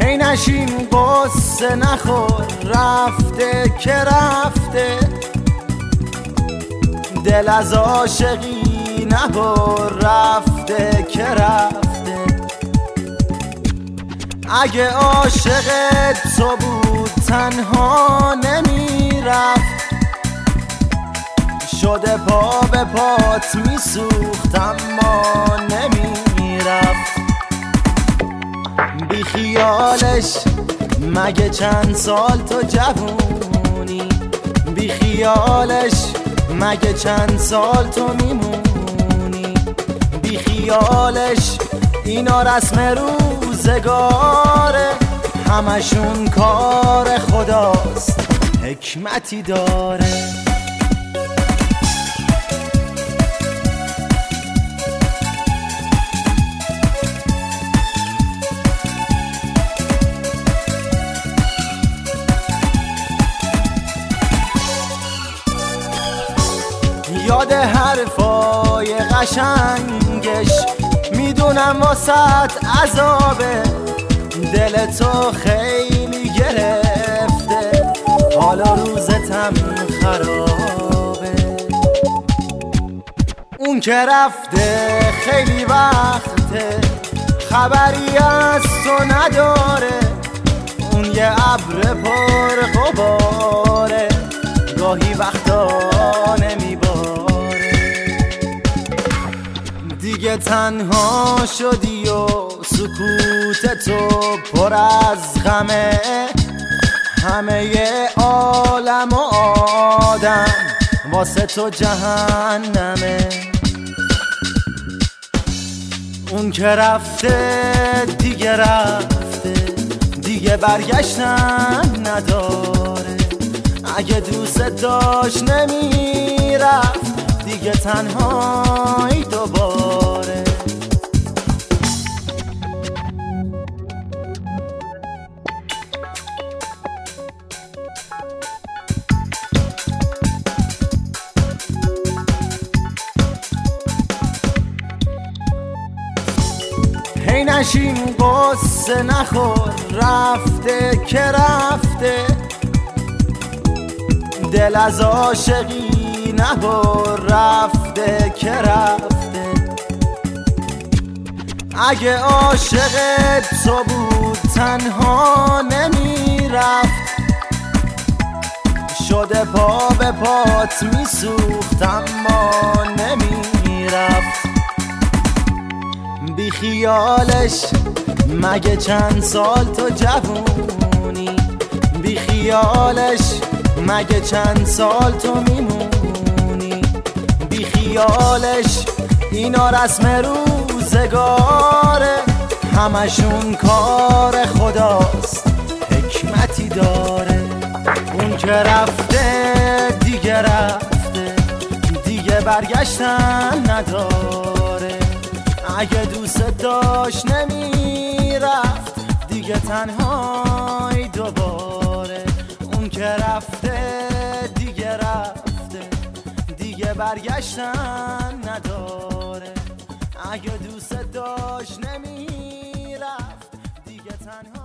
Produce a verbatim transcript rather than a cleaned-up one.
هی نشین قصه نخور، رفته که رفته، دل از عاشقی نبر، رفته که رفته. اگه عاشق تو بود تنها نمیرفت، شده پا به پات میسوخت اما نمیرفت. بی خیالش مگه چند سال تو جوونی، بی خیالش مگه چند سال تو میمونی، بی خیالش اینا رسم روزگاره، همشون کار خداست حکمتی داره. یاد حرفای قشنگش میدونم واسط عذابه، دل تو خیلی گرفته، حالا روزتم خرابه. اون که رفته خیلی وقته، خبری از تو نداره، اون یه ابر پر غباره، گاهی وقتا نمیباره. دیگه تنها شدی و سکوت تو پر از غمه، همه عالم و آدم واسه تو جهنمه. اون که رفته دیگه رفته، دیگه برگشتن نداره، اگه دوست داشت نمیرفت دیگه تنهایی دوباره. هی نشین قصه نخور، رفته که رفته، دل از عاشقی نبر، رفته که رفته. اگه عاشق تو بود تنها نمیرفت، شده پا به پات میسوخت اما نمیرفت. بی خیالش مگه چند سال تو جوونی، بی خیالش مگه چند سال تو میمونی، بی خیالش اینا رسم روزگاره، همشون کار خداست حکمتی داره. اون که رفته دیگه رفته، دیگه برگشتن نداره، اگه دوست داشت نمیرفت دیگه تنهایی دوباره. اون که رفته دیگه رفته، دیگه برگشتن نداره، اگه دوست داشت نمیرفت دیگه تنها